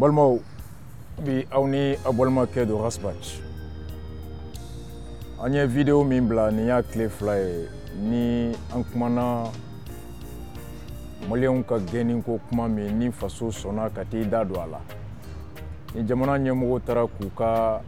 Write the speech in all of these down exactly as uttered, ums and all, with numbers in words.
Balmao bi awni abolma kedo rasbach anya video min bla ni ya clé fly ni ankmana malion ka genin ko kuma mi ni faso sona kati dado ala ni jamana nyemo tara kuka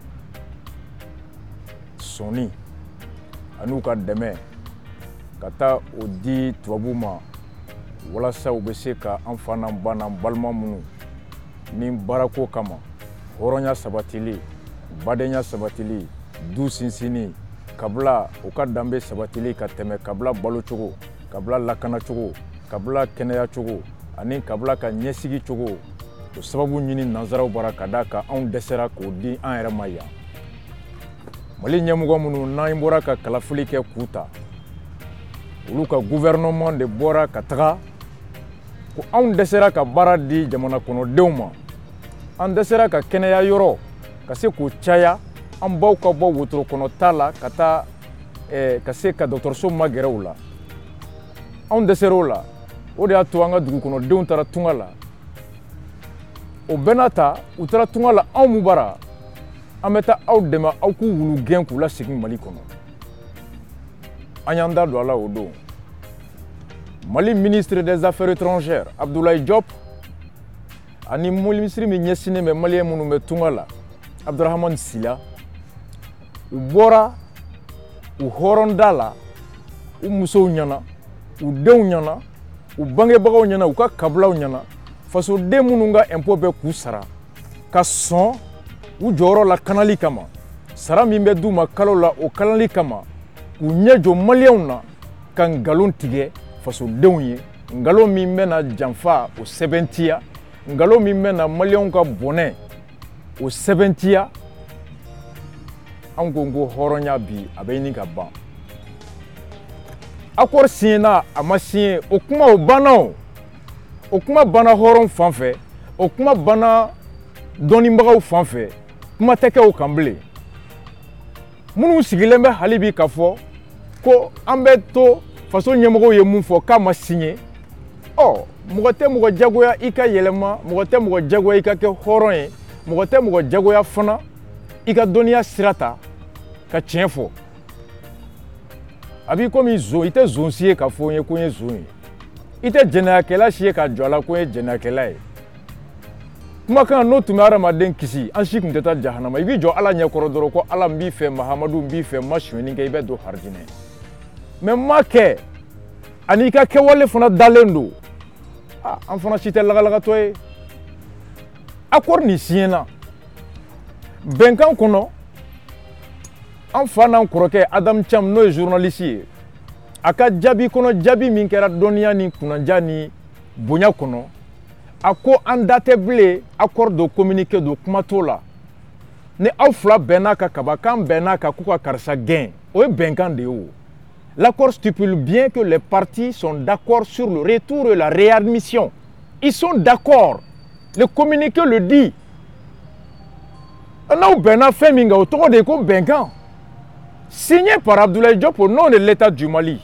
soni anu ka deme kata odi twabuma wala sa ubese ka amfana bana balma munu ni barako kama horonya sabatili badenya sabatili du sinsini kabla uka dambe sabatili ka teme kabla balo chogo kabla lakana chogo kabla keneya chogo ani kabla ka nyesigi chogo to sababu nyini nanzaraw baraka daka on desera ko di an era maya mali nyamugo munu na imbora ka kalafuli ke kuta uluka gouvernement de bora katra ko on desera ka bara di jamana kono dewma an desera ka keneya yoro ka se ko chaya an baw ka bo wotro kono tala kata eh ka se ka docteur so magerewla on deserola o de atu anga dugu kono deun tara tungala o benata utara tungala an mubara ameta aw dema aw ku wulu gen ku la sigin mali kono anyanda do ala odo Mali ministre des Affaires étrangères Abdoulaye Diop ani ministre mi nyesine me mali munu me tungala Abdurrahman Sila ubora u horondala u muso nyana u dew nyana u bange bagaw nyana u ka kablaw nyana faso de munu nga impôt be ku sara ka son u joro la kanali kama sara mi be duma kalola o kanali kama u nyejo maliona kan galon tige faso dewnye ngalo mi mena janfa o seventia ngalo mi mena malion ka bonne o seventia angongo horonya bi abeni ka ba akor sina amasin okuma obana okuma bana horon fanfe okuma bana doni mbaga fanfe kuma teke o kamble munu sigilembe halibi kafo ko ambeto faso nyemgo ye mun fo kama signé oh mugote mugo jagoya ika yelema mugote mugo jagoya ika ke horon ye mugote mugo jagoya fana ika doniya sirata ka tienfo abi komi zo ite zonsiye ka fo ye ko ye zo ite jena kela siye ka jola ko ye jena kela ye kuma kan no tumi aramaden kisi an shi kun tata jahannama ibi jo ala nya korodoro ko ala mbi fe mahamadu mbi fe mashweni ke ibe do harjine mais make anika ke wole fana dalendo ah en fana cité laga laga toy accord ni siena benkan kono en fana kroke Adam Cham no journaliste aka jabi kono jabi min kera donia ni kunanja ni bonya kono ako andateble accord de communiquer do kumatola ne awfla benaka kabakan benaka kuka karsa gain o benkan de o. L'accord stipule bien que les partis sont d'accord sur le retour et la réadmission. Ils sont d'accord. Le communiqué le dit. On a ben fait minga autour de ko benkan. Signé par Abdoulaye Diop au nom de l'État du Mali.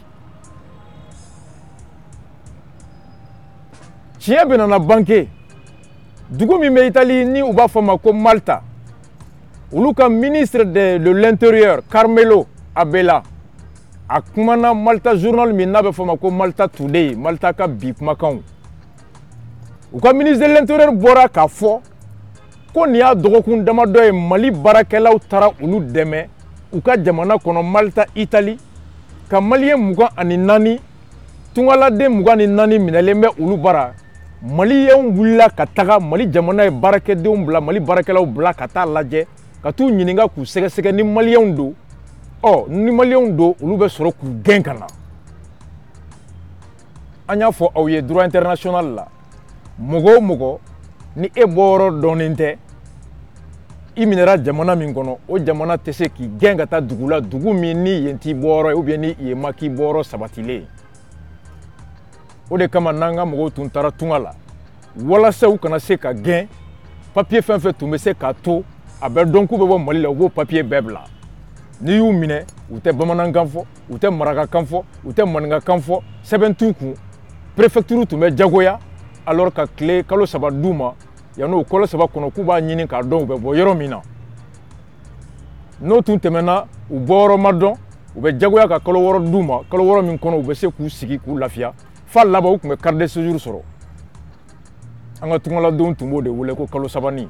Tiens ben na banqué. Dugu mi me Italie ni uba fama ko Malta. Uluka ministre de, de l'Intérieur Carmelo Abela. Akumana Malta journal mi nabe fama ko Malta Today Malta ka bi kuma kan u ka ministre de l'Intérieur bora ka fo ko ni ya dogokun dama do e Mali barakelaw tara ulu deme u ka jamana kono Malta Italie ka malien mugan ani nani tungala de mugan ni nani minalembe ulu bara malien wula ka taga Mali jamana e barakedew bla Mali barakelaw bla ka ta laje ka tu nyininga ku sege sege ni malien do oh ni malion do ulu be soro ku gen kana anya fo awye droit international la mogo mogo ni e boro doninte iminera jamana min kono o jamana tese ki genga ta dugula dugu min ni yenti boro ou bien ni yema ki boro sabatile o de kama nanga mogo tuntara tungala wala se u kana se ka gen papier fin fait tumbe se ka to abe donku be bo mali la wo papier bebla ni yu mine ou te bamanankan fo ou te marakakan fo ou te maningakan fo sɛbɛntu kun préfecture tun bɛ jagoya alors ka tile kalo saba d'u ma yan'o kɔlɔ saba kɔnɔ k'u b'a ɲini k'a dɔn u bɛ bɔ yɔrɔ min na n'o tun tɛmɛna u bɔyɔrɔ ma dɔn u bɛ jagoya ka kalo wɔɔrɔ d'u ma kalo wɔɔrɔ min kɔnɔ u bɛ se k'u sigi k'u lafiya f'a laban u tun bɛ carte de séjour sɔrɔ an ka tungaladenw tun b'o de wele ko kalo sabanin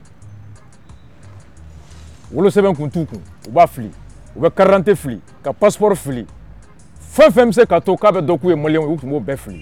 wolosɛbɛn kun t'u kun u b'a fili u bɛ carte d'identité fili ka passeport fili fɛn fɛn bɛ se ka to k'a bɛ dɔ k'u ye maliyɛnw ye u tun b'o bɛɛ fili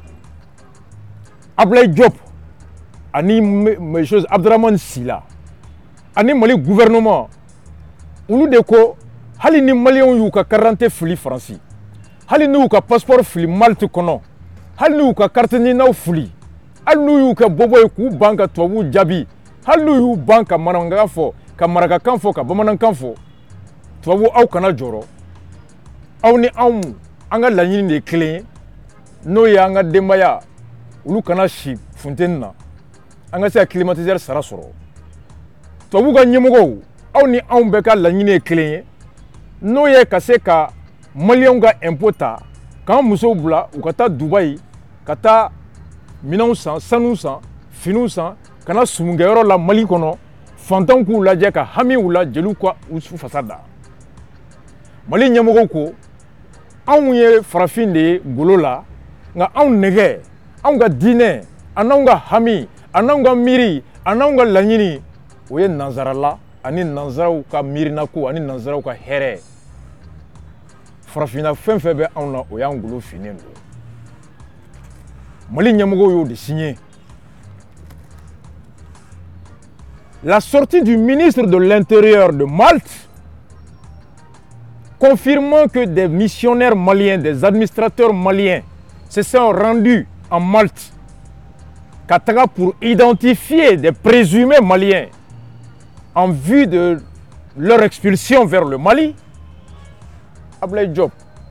Ablaye Diop ani monsieur Abdramane Sila ani Mali gouvernement olu de ko hali ni maliyɛnw y'u ka carte d'identité fili Faransi hali n'u ka passeport fili Malte kɔnɔ hali n'u ka carte ɲininaw fili hali n'u y'u kɛ bɔbɔ ye k'u ban ka tubabuw jaabi hali n'u y'u ban ka manamanakan fɔ ka marakakan fɔ ka bamanankan fɔ tubabu aw kana jɔrɔ aw ni anw an ka laɲini de ye kelen ye n'o ye an ka denbaya olu kana si funteni na an ka se ka climatiseur sara sɔrɔ tubabu ka ɲɛmɔgɔw aw ni anw bɛɛ ka laɲini ye kelen ye n'o ye ka se ka maliyɛnw ka impôt ta k'an musow bila u ka taa Dubayi ka taa minɛnw san sanuw san finiw san ka na sumunkɛyɔrɔ la Mali kɔnɔ fantanw k'u lajɛ ka hami u la jeliw ka u fasa da Mali ɲɛmɔgɔw ko anw ye farafin de ye golo la nka anw nɛgɛ anw ka diinɛ a n'anw ka hami a n'anw ka miiri a n'anw ka laɲini o ye nanzarala ani nanzaraw ka miirinako ani nanzaraw ka hɛrɛ farafinna fɛn fɛn bɛ anw na o y'an golo finnen don Mali ɲɛmɔgɔw y'o de signé. La sortie du ministre de l'Intérieur de Malte confirmant que des missionnaires maliens, des administrateurs maliens se sont rendus en Malte pour identifier des présumés maliens en vue de leur expulsion vers le Mali. Ablaye Diop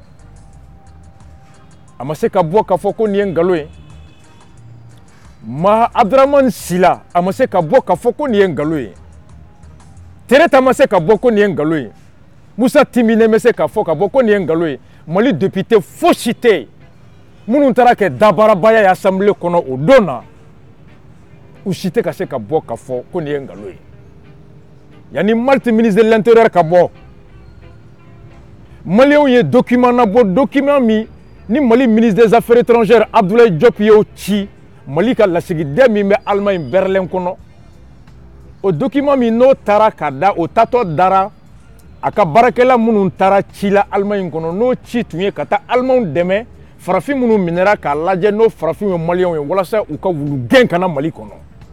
amase ka bɔ k'a fɔ ko nin ye nkalon ye ma Abdramane Sila amase ka bɔ k'a fɔ ko nin ye nkalon ye Tereta amase ka bɔ ko nin ye nkalon ye Musa Timine mɛ se k'a fɔ ka bɔ ko nin ye nkalon ye Mali député fosi tɛ yen minnu taara kɛ dabaarabaya ye assemblée kɔnɔ o don na u si tɛ ka se ka bɔ k'a fɔ ko nin ye nkalon ye yanni Malte ministre de l'Intérieur ka bɔ Maliyɛnw ye document nabɔ document min ni Mali ministre des Affaires étrangères Abdoulaye Diop y'o ci Mali ka lasigiden min bɛ Allemagne Berlin kɔnɔ o document min n'o taara ka da o tatɔ dara a ka baarakɛla minnu taara ci la Allemagne kɔnɔ n'o ci tun ye ka taa Allemagne dɛmɛ farafin minnu minɛra k'a lajɛ n'o farafin ye Maliyɛnw ye walasa u ka wulu gɛn kana Mali kɔnɔ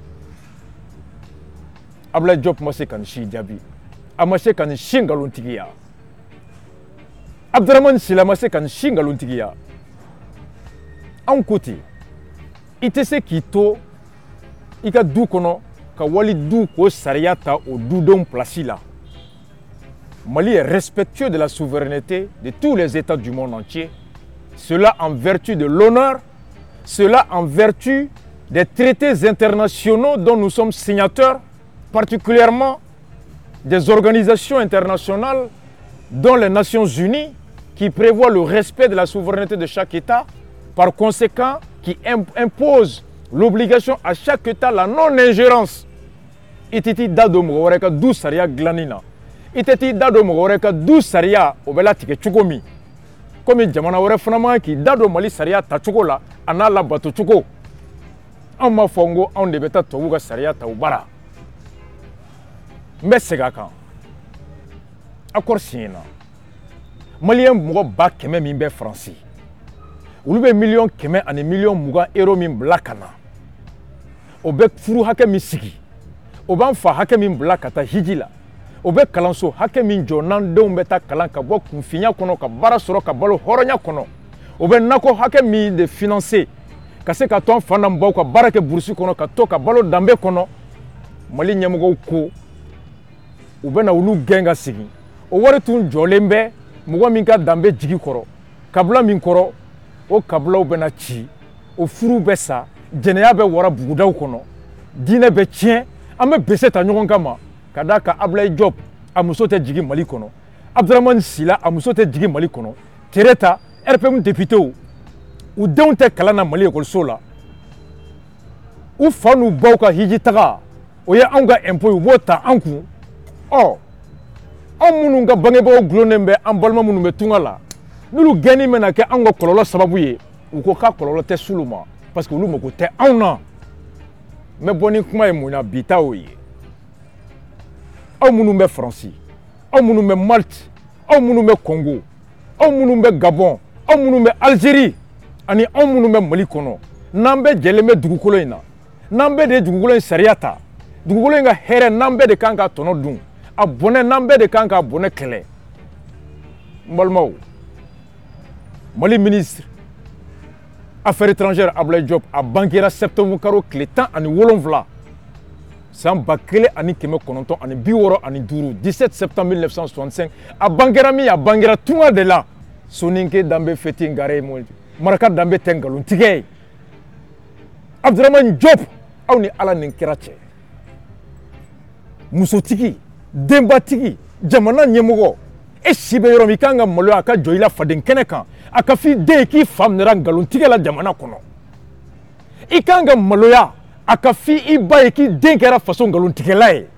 Ablaye Diop ma se ka nin si jaabi a ma se ka nin si nkalontigiya Abdramane Sila ma se ka nin si nkalontigiya anw ko ten i tɛ se k'i to i ka du kɔnɔ ka wali du k'o sariya ta o dudenw place la Mali est respectueux de la souveraineté de tous les États du monde entier, cela en vertu de l'honneur, cela en vertu des traités internationaux dont nous sommes signataires, particulièrement des organisations internationales dont les Nations Unies qui prévoient le respect de la souveraineté de chaque État, par conséquent qui imposent l'obligation à chaque État la non-ingérence. Ititi dado mworeka du saria glanina. Ititi dado mworeka du saria obela tike chukomi. Comme jamana wore fanama ki dado Mali saria ta chukola anala bato chuko. Amma fongo on de beta towuga saria ta ubara. Mbesega kan. Accord signé. Malien mɔgɔ ba kɛmɛ min bɛ Faransi. Olu bɛ miliyɔn kɛmɛ ani miliyɔn mugan euro min bila ka na. O bɛ furu hakɛ min sigi. O b'an fa hakɛ min bila ka taa hiji la. O bɛ kalanso hakɛ min jɔ n'an denw bɛ taa kalan ka bɔ kunfinya kɔnɔ ka baara sɔrɔ ka balo hɔrɔnya kɔnɔ. O bɛ nakɔ hakɛ min de financer ka se ka to an fa n'an baw ka baara kɛ burusi kɔnɔ ka to ka balo danbe kɔnɔ. Mali ɲɛmɔgɔw ko u bɛ na olu gɛn ka sigi. O wari tun jɔlen bɛ mɔgɔ min ka danbe jigi kɔrɔ kabila min kɔrɔ o kabilaw bɛ na ci o furu bɛ sa jɛnɛya bɛ wara bugudaw kɔnɔ diinɛ bɛ tiɲɛ an bɛ bese ta ɲɔgɔn kama ka d'a kan Ablaye Diop a muso tɛ jigi Mali kɔnɔ Abdramane Sila a muso tɛ jigi Mali kɔnɔ Tereta R P M députéw u denw tɛ kalan na Mali ekɔliso la u fa n'u baw ka hiji taga o ye anw ka impôt u b'o ta an kun ɔ anw minnu ka bangebaaw gulonnen bɛ an balima minnu bɛ tunga la n'olu gɛnni bɛna kɛ anw ka kɔlɔlɔ sababu ye u ko k'a kɔlɔlɔ tɛ s'olu ma parce que olu mago tɛ anw na n bɛ bɔ ni kuma ye mun na bi ta o ye aw minnu bɛ faransi aw minnu bɛ malte aw minnu bɛ congo aw minnu bɛ gabon aw minnu bɛ algérie ani aw minnu bɛ mali kɔnɔ n'an bɛɛ jɛlen bɛ dugukolo in na n'an bɛɛ de ye dugukolo in sariya ta dugukolo in ka hɛrɛ n'an bɛɛ de kan ka tɔnɔ dun a bɔnɛ n'an bɛɛ de kan ka bɔnɛ kɛlɛ n balimaw mali ministre affaires étrangères Abdoulaye Diop a banquera septembre karo tile tan ani wolonwula san ba kelen ani kɛmɛ kɔnɔntɔn ani bi wɔɔrɔ ani duuru dix-sept septembre mille neuf cent soixante-cinq a bangera min a bangera tunga de la soninke danbe feti ngare maraka danbe tɛ nkalontigɛ ye Abdourahmane Diop aw ni ala nin kɛra cɛ musotigi denbatigi jamana ɲɛmɔgɔ e si bɛ yɔrɔ min i kan ka maloya a ka jɔ i la faden kɛnɛ kan a ka f'i den ye k'i fa minɛra nkalontigɛ la jamana kɔnɔ i kan ka maloya a ka f'i i ba ye k'i den kɛra faso nkalontigɛla ye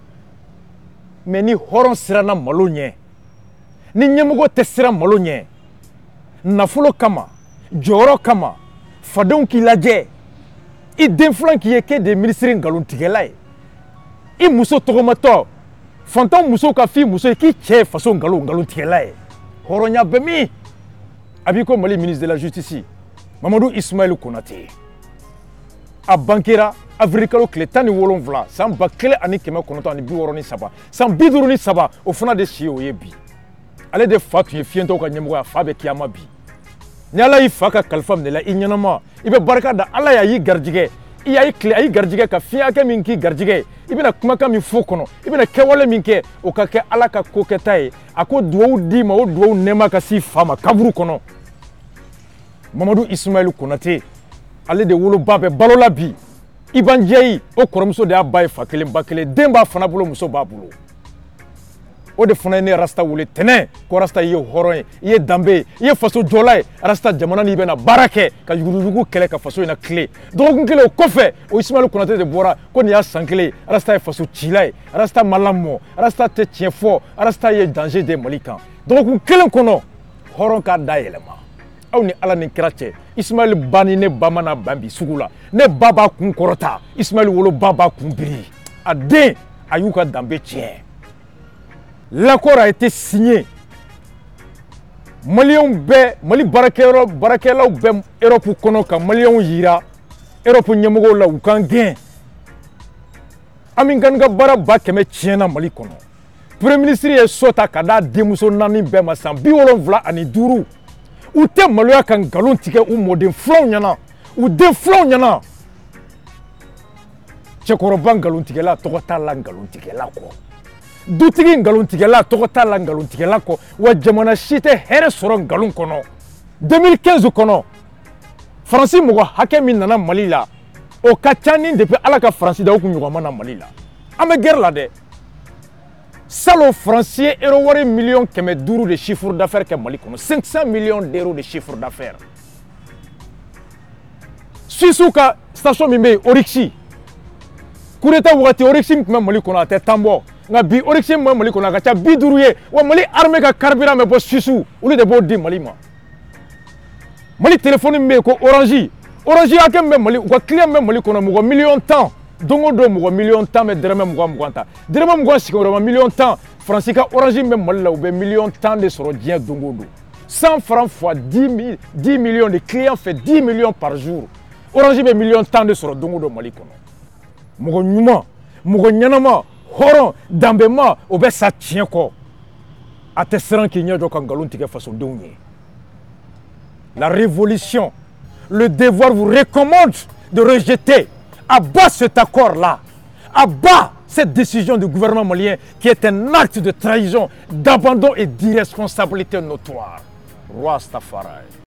mais ni hɔrɔn siranna malo ɲɛ ni ɲɛmɔgɔ tɛ siran malo ɲɛ nafolo kama jɔyɔrɔ kama fadenw k'i lajɛ i den filan k'i ye k'e de ye minisiri nkalontigɛla ye i muso tɔgɔmatɔ fantanw muso ka f'i muso ye k'i cɛ ye faso nkalon nkalontigɛla ye hɔrɔnya bɛ min a b'i ko mali ministre de la justice Mamadou Ismaël Konate a bankera avril kalo tile tan ni wolonwula san ba kelen ani kɛmɛ kɔnɔntɔn ani bi wɔɔrɔ ni saba san bi duuru ni saba o fana de si o ye bi ale de fa tun ye fiɲɛtɔw ka ɲɛmɔgɔ ye a fa bɛ kiyama bi ni ala y'i fa ka kalifa minɛ la i ɲɛnama i bɛ barika da ala y'a y'i garijɛgɛ i y'a tile a y'i garijɛgɛ ka fiɲɛ hakɛ min k'i garijɛgɛ ye i bɛna kumakan min fɔ kɔnɔ i bɛna kɛwale min kɛ o ka kɛ ala ka ko kɛta ye a ko duwawu d'i ma o duwawu nɛɛma ka s'i fa ma kaburu kɔnɔ Mamadou Ismaël Konate ale de woloba bɛ balo la bi Iban Diaye o kɔrɔmuso de y'a ba ye fa kelen ba kelen den b'a fana bolo muso b'a bolo o de fana ye ne rasta wele tɛnɛ ko rasta i ye hɔrɔn ye i ye danbe ye i ye faso jɔla ye rasta jamana n'i bɛna baara kɛ ka yuguyugu kɛlɛ ka faso in na tile dɔgɔkun kelen o kɔfɛ o Ismaël Konate de bɔra ko nin y'a san kelen rasta ye faso cila ye rasta ma lamɔ rasta tɛ tiɲɛ fɔ rasta ye danger de Mali kan dɔgɔkun kelen kɔnɔ hɔrɔn k'a da yɛlɛma aw ni ala ni kira cɛ Ismaël ba ni ne ba mana ban bi sugu la ne ba b'a kun kɔrɔta Ismaël wolo ba b'a kun biri a den a y'u ka danbe tiɲɛ l'accord a été signé Maliens bɛɛ Mali baarakɛyɔrɔ baarakɛlaw bɛɛ Europe kɔnɔ ka Maliens yira Europe ɲɛmɔgɔw la u kan gɛn Amin Gane ka baara ba kɛmɛ tiɲɛna Mali kɔnɔ premier ministre ye so ta ka d'a denmuso naani bɛɛ ma san bi wolonwula ani duuru u tɛ maloya ka nkalon tigɛ u mɔden filanw ɲɛna u den filanw ɲɛna cɛkɔrɔba nkalontigɛla tɔgɔ t'a la nkalontigɛla kɔ dutigi nkalontigɛla tɔgɔ t'a la nkalontigɛla kɔ wa jamana si tɛ hɛrɛ sɔrɔ nkalon kɔnɔ deux mille quinze kɔnɔ faransi mɔgɔ hakɛ min nana Mali la o ka ca ni depuis ala ka faransi da u kun ɲɔgɔn ma na Mali la an bɛ guerre la dɛ salon faransi ye euro wari miliyɔn kɛmɛ duuru de chiffre d'affaires kɛ Mali kɔnɔ cinq cents millions d'euros de chiffre d'affaires Suisse ka station min bɛ yen Orixi coup d'état wagati Orixi min tun bɛ Mali kɔnɔ a tɛ tan bɔ nka bi Orixi min bɛ Mali kɔnɔ a ka ca bi duuru ye wa Mali armée ka carburant bɛ bɔ Suisse olu de b'o di Mali ma Mali téléphone min bɛ yen ko Orange Orange hakɛ min bɛ Mali u ka client bɛ Mali kɔnɔ mɔgɔ miliyɔn tan don o don mɔgɔ miliyɔn tan bɛ dɛrɛmɛ mugan mugan ta dɛrɛmɛ mugan sigi wɛrɛ ma miliyɔn tan faransi ka Orange min bɛ Mali la u bɛ miliyɔn tan de sɔrɔ diɲɛ don o don cent francs fois dix millions de clients fait dix millions par jour Orange bɛ miliyɔn tan de sɔrɔ don o don Mali kɔnɔ mɔgɔ ɲuman mɔgɔ ɲɛnama hɔrɔn danbɛma o bɛ sa tiɲɛ kɔ a tɛ siran k'i ɲɛ jɔ ka nkalon tigɛ fasodenw ye la révolution le devoir vous recommande de rejeter à bas cet accord-là, à bas cette décision du gouvernement malien qui est un acte de trahison, d'abandon et d'irresponsabilité notoire. Roi Stafari.